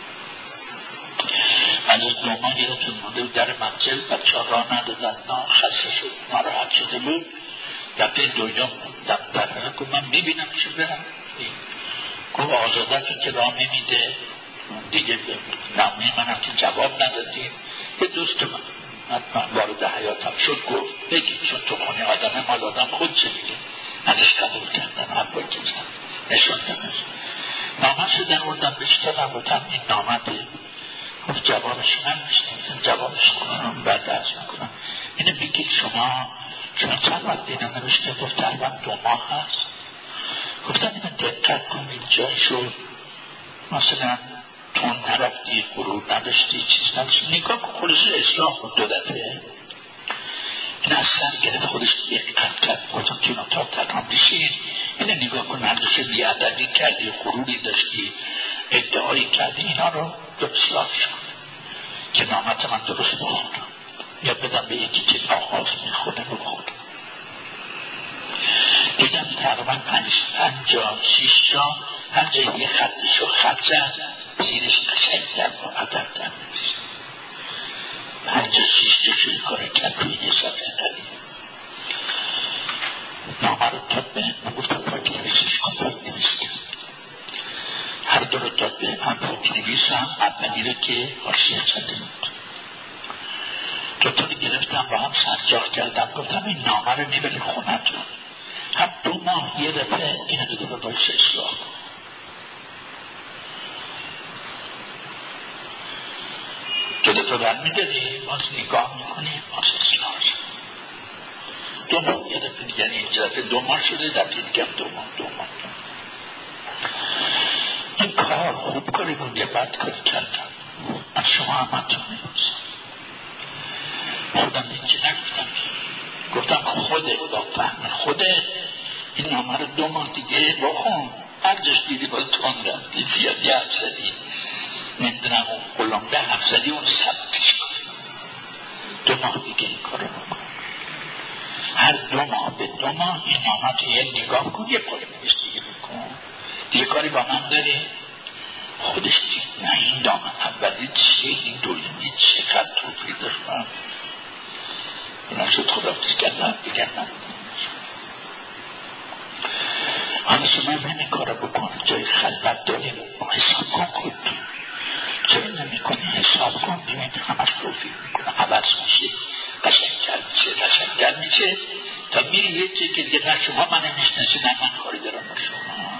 از 2 ماه یادتون مونده در منزل بچه ها راه ندادن خسته شد ناراحت شده بود دفعه دوم دفتر گفت من میبینم چه برم گفت آزادتون که راه نمیده دیگه نامه منم که جواب ندادیم یه دوست من وارد حیاتم شد گفت بگید چون تو خونه آدم مال آدم خود چه میگه ازش قبول کردم حرفایی که زن نشوندم نامه شو در اردم بشترم بودم این نامه به گفت جوابش من میشنیدم جوابش کنم بعد درس میکنم اینه بگید شما چند وقت اینو نوشته گفت تقریبا 2 ماه هست گفتم اینو دقت کنید جایشو مثلا تون نرفتی غرور نداشتی چیز نداشتی نگاه کن خودش اصلاح کن 2 دفعه این از سر گرفت خودش دقت کرد گفتم تو این اتاق تنها بشین اینه نگاه کن هردوشه بیادبی کردی غروری داشتی ادعایی کردی اینا رو اصلاح شد که نامت من درست بخونم یا بدم به یکی که آغاز میخونه بخونم دیدم تقریبا 56 جا هر جایی یه خطشو خط زد زیرش قشنگ‌تر با ادب‌تر نوشت 56 جا شروع کار کرد توی یه صفحه قدیم نامه رو داد به من گفتم پاک نویسش کن پاک نویسم هر 2 رو داد به من پاک نویسم اولی رو که حاشیه زده بود 2 تا رو گرفتم با هم سرجاق کردم گفتم این نامه رو میبری خونتون هم 2 ماه یه دفعه اینو دیگه به باعث اصلاح کن تو دفعه برمیداری باز نگاه میکنی باز اصلاح شد 2 ماه یه دفعه دیگه اینجا دفعه 2 ماه شده دفعه دیگه 2 ماه این کار خوب کاری بود یه بد کاری کردم از شما همتون میرسم خودم اینجا نگفتم گفتم خودت با فهم خودت این نامه رو 2 ماه دیگه بخون هر جاش دیدی باید تون رفتی زیادی حرف زدی نمیدونم اون قلمبه حرف زدی اون سبکش کن 2 ماه دیگه این کار رو بکن هر 2 ماه به 2 ماه این نامه تو یه نگاه کن یه کاری بایست دیگه بکن یه کاری با من داری خودش دید نه این نامه اولی چیه این دویمی چقدر توفیق داشت اینا شد خدافتش کردم دیگر نبودم حالا شما نمی کار بکن جای خلوت داریم حساب کن خود چرا نمی کنی حساب کن ببین همش توفیق میکنه عوض میشه قشنگتر میشه تا میری یه چیزی که دیگه نه شما من نمیشنسی نه من کاری دارم با شما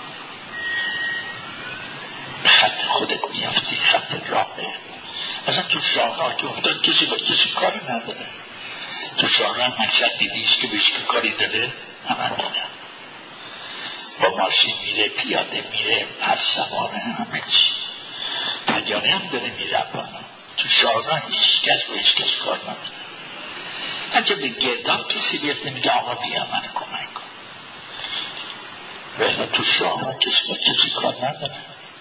خط خودت میافتی خط راهه اصلا تو شاهراه که افتاد کسی با کسی کاری نداره تو شاهراه مشهد دیدیش که بهش که کاری داره همه دیدم با ماشین میره پیاده میره پس سواره همه چی تجاره هم داره میره تو شاهراه هیچ کس با هیچ کس کار نداره حتی به گردان کسی بیفته میگه آقا بیا من کمک کن ولی تو شاهراه کسی با کسی کار نداره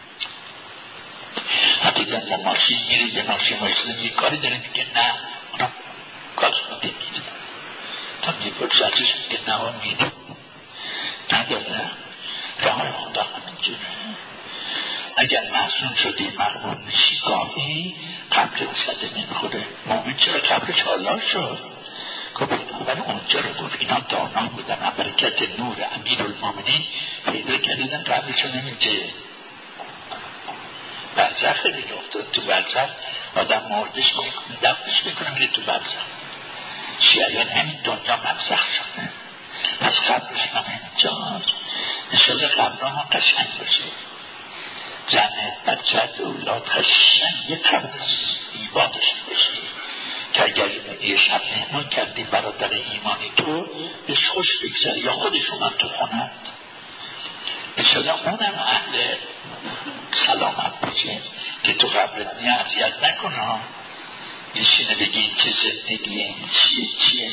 حتی در با ماشین میره یه ماشین وایسته یه کاری داره میگه نه اونم گاز بوده میده تا میپرساتش میگه نه و میده نداره راه خدا همینجوره اگر محسون شدی مغمون میشی گاهی قبر صده نمیخوره مومن چرا قبرش حالا شد گفت ولی اونجا رو گفت اینا دانا بودن برکت نور امیر المومنین پیدا کردیدن قبرشو نمیجه برزخ دیگه افتاد تو برزخ آدم مردش میکنه دفنش میکنه میره تو برزخ شیعیان همین دنیا مبزخ شده، پس قبرشون هم همینجاست. انشالله قبران هم قشنگ باشه، زنه بچه اولاد قشنگ یه قبر زیبا داشته باشه که اگر یه شب مهمان کردی برادر ایمانی تو بهش خوش بگذاره یا خودش اومد تو خونت، انشالله اونم اهل سلامت باشه که تو قبرت اذیت نکنه، بشینه بگی این چه زندگیه، این چیه.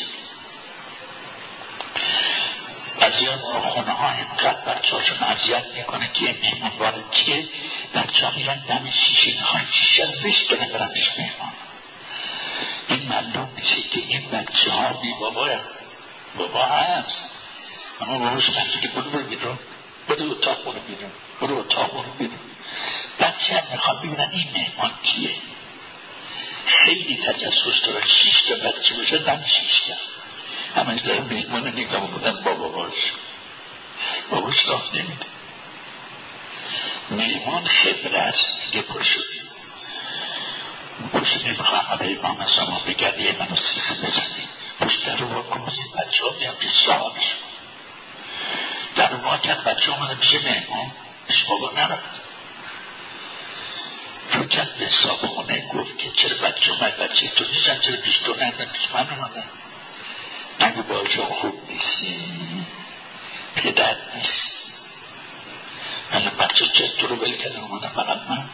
بعضی ها خونه ها اینقدر بچه هاشون اذیت میکنه که مهمان وارد که بچه ها میرن دم شیشه، میخواین شیشه رو بشکنه برن پیش مهمان. این معلوم میشه که این بچه ها بی بابا هست، اما باباش بچه که برو بیرون، برو اتاق برو بیرون. بچه هم میخواد ببینن این مهمان کیه. خیلی تجسس دارن، 6 تا بچه باشه دم شیشه همه داره مهمان نگاه بودن باباش راه نمیده. مهمان خبره است دیگه پرشد نمیخواه همه امام زمان بگرد یه منو سیخ بزنی پشت در رو واکن بزید بچه ها میام پیش صاحبش در رو واکن بچه ها مده پیش مهمان پیش بابا نرد تو کن به صاحبانه گفت که چرا بچه ها بچه تو نیستن، چرا پیش تو نردن پیش من اومدن، نگو باشا خوب نیستی پدر نیست ولی بچه چه تو رو بل کرده اومده فقط من.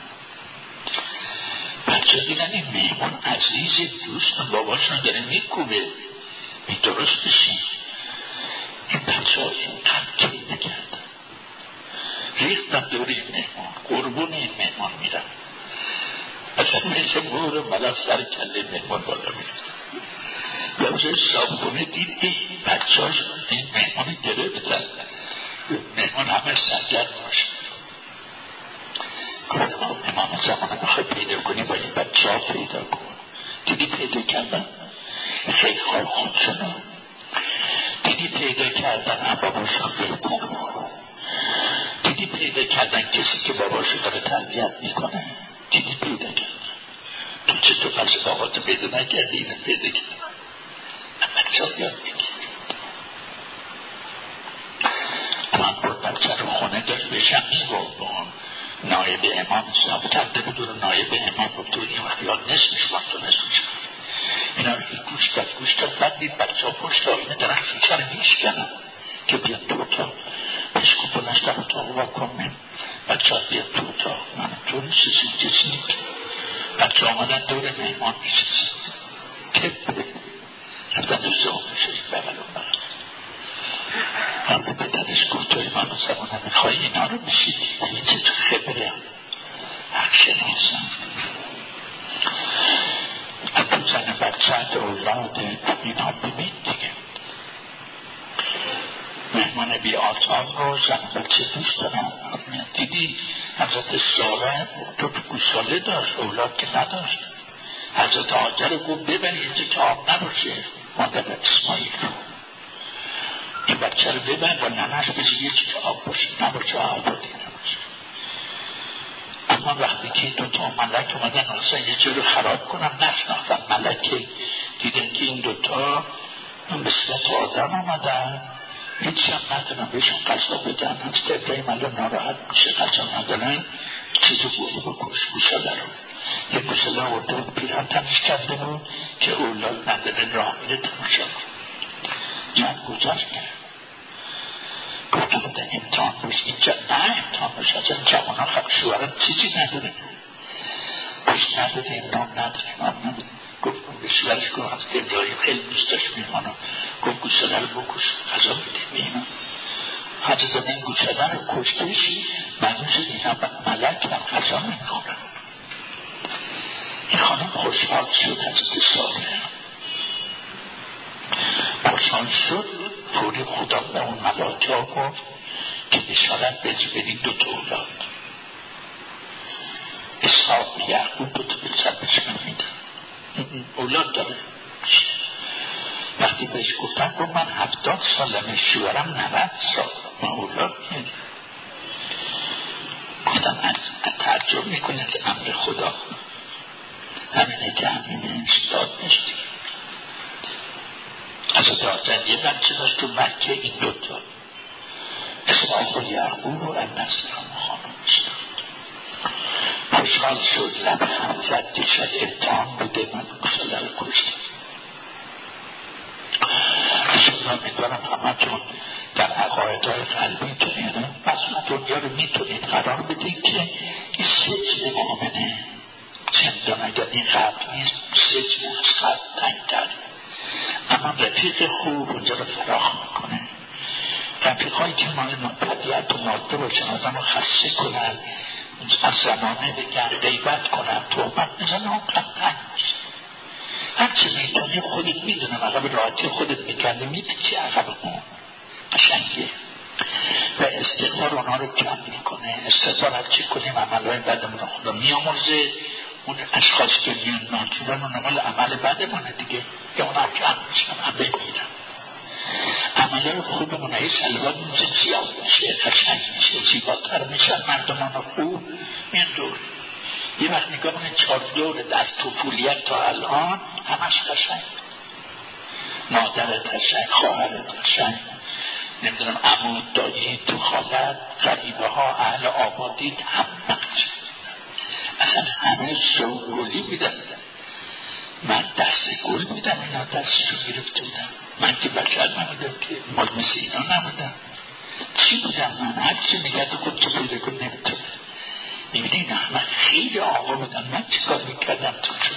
بچه دیدن این مهمان عزیز دوست باباشون داره میکوبه می درست بشین. این بچه ها اینقدر کی نکردن ریختن دور این مهمان، قربون این مهمان میرن، اصلا میشه مور ملک سر کله مهمان بالا میرن. یه صابونه دید این بچه هاش این مهمان گرفتن، مهمان همه سرگرد باشه. امام زمان بخوای پیدا کنی با این بچه ها پیدا کن. دیدی پیدا کردن خیلی خود شدن، دیدی پیدا کردن باباشون بکن، دیدی پیدا کردن کسی که باباشون داره تربیت میکنه، دیدی پیدا کردن. تو چطور پس باباتو پیدا نکردی اینو پیدا کردن. بچه ها یاد بگیر. من بود بچه رو خونه داشت بشم میگفت نایب امام حساب کرده بود و نایب امام بود تو این وقت یاد نسمش بود تو نسمش اینا رو گوش داد بعد دید بچه ها پشت آینه دارن شیشه رو میشکنن که بیاد تو اتاق پیش کپنش در اتاق واکنم بچه ها بیاد تو اتاق من تو نیستی کسی نیست. بچه ها آمدن دور مهمان میشیست که رفتن دوست آمشه بغل و بغل فرد پدرش گفت تو ایمان زمانه میخوایی اینا رو بشیدی این چه تو خبره حق شنیزم تو زن بچه اولاد اینا ببین دیگه مهمان بی آتان رو زن بچه دوست دارم. دیدی حضرت ساره تو گوساله داشت اولاد که نداشت، حضرت هاجر گفت ببری اینجا که آب نباشه مادر اسماعیل رو این بچه رو ببر با ننش بشه یه چی که آب باشه نباشه آب بودی نباشه. اما وقتی که دوتا ملک اومدن اصلا یه جا رو خراب کنم نشناختن ملکه دیدن که این دوتا به صورت آدم آمدن هیچ هم ندارن بهشون قضا بدن. حضرت ابراهیم الان ناراحت میشه قضا ندارن چیزو بوده بکش گوساله رو یه گوساله آورده بود پیران تمیز کرده بود که اولاد نداره راه میره تماشا جان گذاشت کرد گفتم بودن امتحان باش اینجا نه امتحان باش اصلا جوان ها خب شوهرم چیزی نداره پشت نداره امتحان نداره گفتم به شوهرش گفت حضرت ابراهیم خیلی دوست داشت میمانم گفت گوساله رو بکش غذا بده میمانم حضرت این گوساله رو کشتش معلوم شد اینا ملک هم غذا نمیخورن. این خانم خوشحال شد حضرت ساره خوشحال شد فوری خدا به اون ملاکه ها گفت که بشارت بدین دوتا اولاد اسحاق و یعقوب دوتا بلسبش من میدن اولاد داره. وقتی بهش گفتم گفت من 70 سالمه شوهرم 90 سال من اولاد میدن. گفتم تعجب میکنه از امر خدا همینه که همینه داد نشتی از دادن یه بچه داشت تو مکه، این دوتا اسحاق و یعقوب و النصر خانم شد. خوشحال شد، لبخند زد که شد امتحان بوده، من گساله رو کشتم. رسول الله میدارم همتون در عقایدهای قلبیتون یعنی مثلا دنیا رو میتونید قرار بدید که این سجن مؤمنه زندان، اگر این قبل نیست سجن از قبل تنگتر، اما رفیق خوب اونجا رو فراخ میکنه. رفیق هایی که مال طبیعت و ماده باشن، آدم رو خسته کنن، از زمانه بگن، غیبت کنن، تهمت میزنن، اون قبل تنگ میشه. هرچی میتونی خودت میدونم عقب راحتی خودت میکنه، میپیچی عقب اون قشنگه و استغفار اونا رو کم میکنه. استغفار هرچی کنیم عملهای بدمون رو خدا میامرزه. اون اشخاص که میان ناچورن اون عمل عمل بدمونه دیگه، یا اونا کم میشن، عبه میرن. عملهای خوبمونه ای سلوات میشه، زیاد میشه، قشنگ میشه، زیباتر میشن. مردمان خوب میان دور. یه وقت نگاه کنه 4 دور از طفولیت تا الان همش قشنگ، مادرت قشنگ، خواهرت قشنگ، نمیدونم عمود، دایی، تو خالت، غریبه ها، اهل آبادیت، همه قشنگ، اصلا همه شوق گلی میدن. من دست گل میدم، اینا دستشو گرفته بودم. من که بشر نبودم که، مال مثل اینا نبودم. چی بودم من؟ هرچی نگه تو کن تو پیدا کن نمیتونه. میبینی نه، من خیلی آقا بودم، من چی کار میکردم تو شد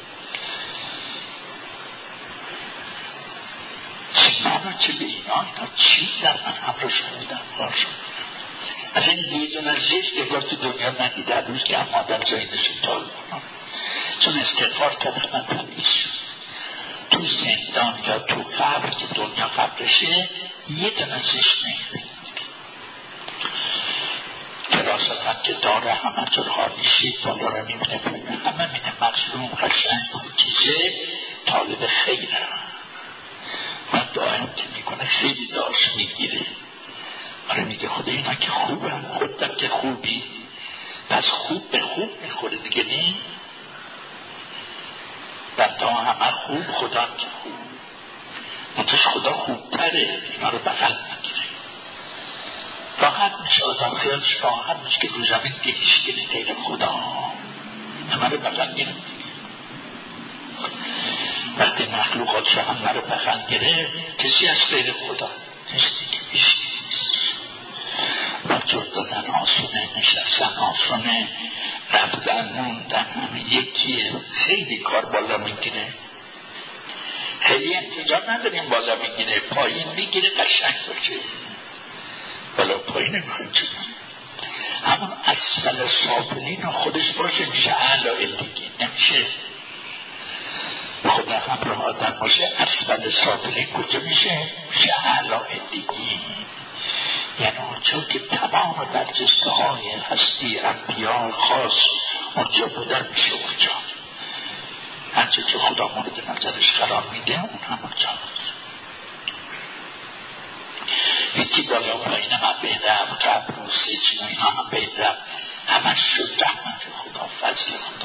چه من چه به اینا چی در من همراش بودم باشم. از این یه دونه زشت اگر تو دنیا ندیده روز که هم مادر زاینشون دال بودم، چون استغفار کردم من تمیز شد. تو زندان یا تو قبر که دنیا قبرشه یه دونه زشت نگیده کلاست که داره همه طور حالی شید بالا رو میبینه، همه میده مظلوم قشنگ چیزه طالب خیره و دائم که میکنه خیلی داشت میگیره. آره میگه خدا اینا که خوبم، خودم که خوبی، پس خوب به خوب میخوره دیگه. نیم بنده ها همه خوب، خدا هم که خوب، منتش خدا خوبتره، اینا رو بغل میگیره. راحت میشه آدم، خیالش راحت میشه که رو زمین دیگیش گیره غیر خدا، همه رو بغل گیره. وقتی مخلوقات رو همه رو بغل گیره کسی از غیر خدا نیست دیگه، بیشتی نیست. رجوع دادن آسونه، نشستن آسونه، رفتن موندن همه یکیه. خیلی کار بالا میگیره، خیلی انتظار نداریم بالا میگیره، پایین میگیره قشنگ باشه. بالا پایین نمیخوایم چه کنیم، همون اسفل سافلین خودش باشه میشه اعلی الدگی، نمیشه خدا همراه آدم باشه. اسفل سافلین کجا میشه اعلی الدگی، یعنی اونجا که تمام برجسته های هستی انبیاء خاص اونجا بودن میشه. اونجا هرچه که خدا مورد نظرش قرار میده اون هم اونجا هیچی بالا پایین هم بین رفت، قبل و سجن و اینا هم بین رفت، همش شد رحمت خدا، فضل خدا.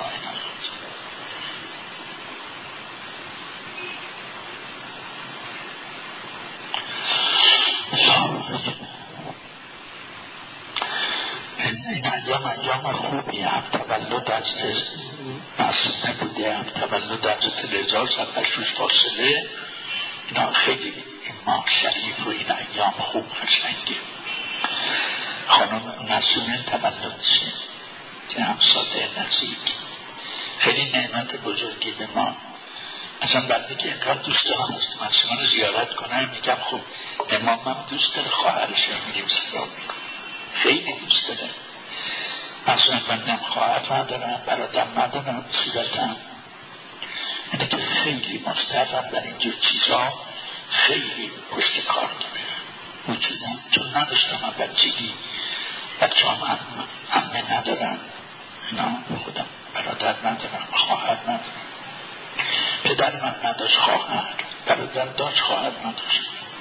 این ایام خوبی هم تولد حضرت معصومه بوده، هم تولد حضرت رضا سرپشوش فاصله، اینا خیلی ماه شریف و این ایام خوب قشنگه. خانم معصومه تولدشه که همساده نزدیک، خیلی نعمت بزرگی به ما. اصلا بعدی که اینقدر دوست دارم هست معصومه رو زیارت کنم، میگم خب امامم دوست داره خواهرش رو میگیم سلام میکنم، خیلی دوست داره. معصومه بندم خواهر ندارم، برادرم ندارم، صورتم اینه که خیلی مستحفم در اینجور چیزها، خیلی پشت کار داره وجودم، چون نداشتم من بچگی، بچه هم امه ندارم، اینا خودم برادر ندارم، خواهر ندارم، پدر من نداشت خواهر، برادر داشت خواهر نداشت،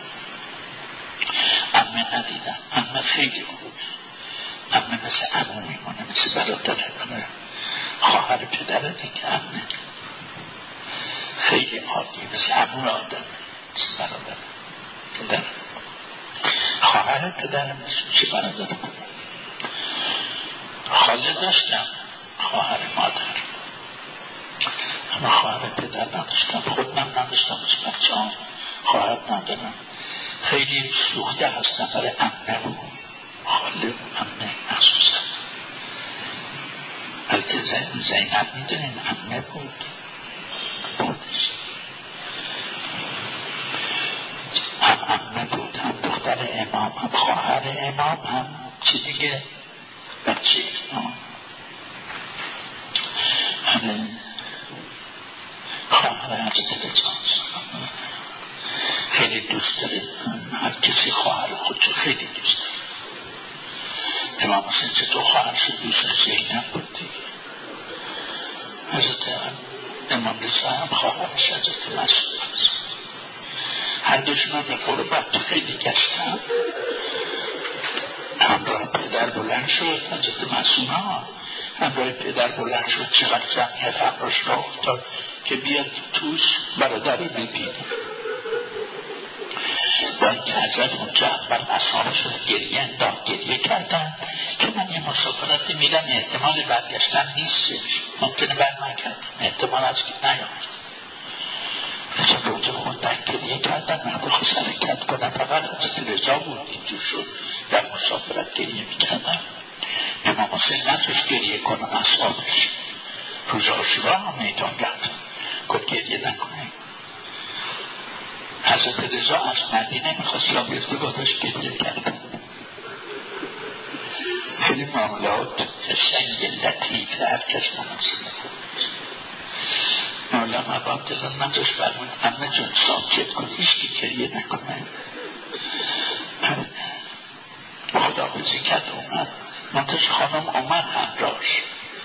امه ندیدم. امه خیلی خوبه، امه مثل عمو میمونه، مثل برادره، خواهر پدره دیگه، امه خیلی عالی، مثل عمو آدم. برادر پدر خواهر پدرم چه برادر خاله داشتم خواهر مادر اما خواهر پدر نداشتم خودم نداشتم از بچه ها خواهر ندارم خیلی سوخته هستم برای عمه و خاله و عمه مخصوصا البته زینب میدونین عمه بودش هم عمه بود هم دختر امام هم خواهر امام هم چی دیگه بچه خواهر حضرت رضا خیلی دوست داره هر کسی خواهر خودشو خیلی دوست داره امام حسین چطور خواهر شد دوست زینب بود دیگه حضرت امام رضا هم خواهرش حضرت مسعود هر دوشون به قربت خیلی گشتن همراه پدر بلند شد حضرت مسعود همراه پدر بلند شد چقدر جمعیت همراش را افتاد که بیاد توش برادر رو ببینه با اینکه حضرت اونجا اول اصحابش رو گریه کردن که من یه مسافرتی میرم احتمال برگشتن نیستش ممکنه برنگردم احتمال از که نیامد چون به اونجا خوندن گریه کردن وقتی خواست حرکت کنن فقط حضرت رضا بود اینجور شد در مسافرت گریه میکردن امام حسین نتوش گریه کنن اصحابش روز عاشورا هم میدان رفت گفت گریه نکنه حضرت رضا از مدینه میخواست را بیفته بادش گریه کرد خیلی معاملات قشنگ لطیف هر کس مناسبه مولانا عبدالله نداشت برمون همه جون ساکت کن هیچکی گریه نکنه خدا بزی کرد اومد منتش خانم اومد همراش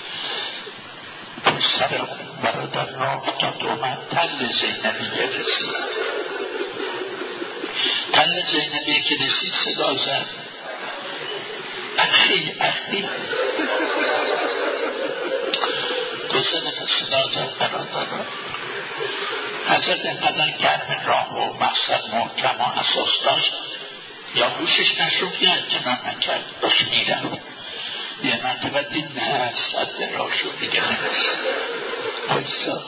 پسر برادر را افتاد اومد تل زینبیه رسید تل زینبیه که رسید صدا زد اخی دو سه نفر صدا زد برادر را حضرت اینقدر گرم راه و مقصد محکم و اساس داشت یا گوشش نشد یا امتنان نکرد باش میرم یه مرتبه دید نه صد راه شد دیگه نمیشه بایستا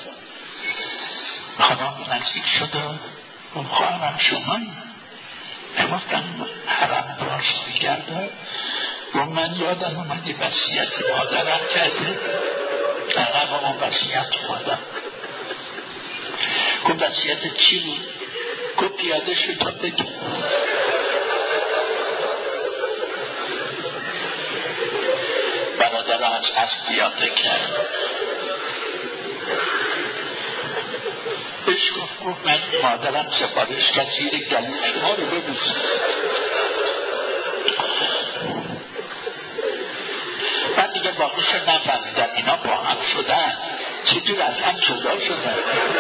خانم نزدیک شد و خواهرم شمایی نگفتم حرم باش میگرده و من یادم اومدی وصیت مادرم کرده عقب اون وصیت اومدم گفت وصیت چی بود؟ گفت پیاده شد تا بگم برادر از پیاده کرد بهش گفت من مادرم سفارش کرد زیر گلو شما رو ببوسید من دیگه باقیش رو نفهمیدم اینا با هم شدن چطور از هم جدا شدن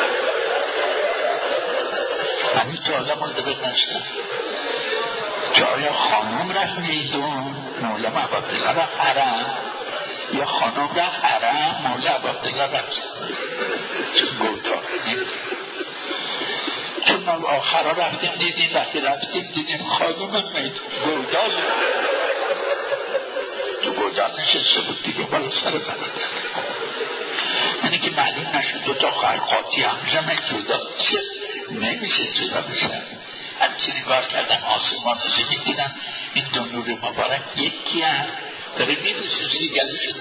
همین تا آدم مردبت نشدن که آیا خانم رفت میدون مولا عبدالله رفت حرم یا خانم رفت حرم مولا عبدالله رفت چون گودار چون ما آخرها رفتیم دیدیم وقتی رفتیم دیدیم خانم میدون گودار تو گودار نشسته بود دیگه بالا سر برادر یعنی که معلوم نشد دو تا خواهر قاطی همیشه من جدا نمیشه جدا بشن همچه نگاه کردن آسمان زمین دیدن این دو نور مبارک یکی هم داره میبوسه زیر گلو شده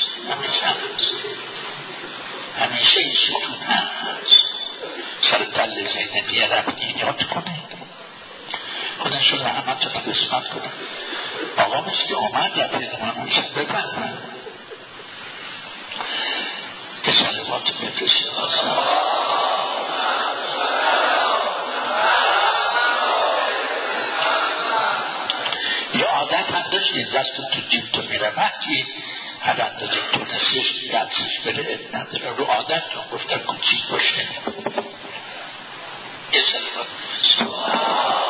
همیشه این ستون هست سر تل زینبیه رفتین یاد کنه خودشون رحمت رو قسمت کنه آقا مثل اومد یا پیدمان شد بفرمن که صلوات بفرسته یه عادت هم داشتیم دستو تو جیب تو میره وقتی هر اندازه تونستش دستش بره نداره رو عادتتون گفتن کوچیک باشه یه صلوات بفرسته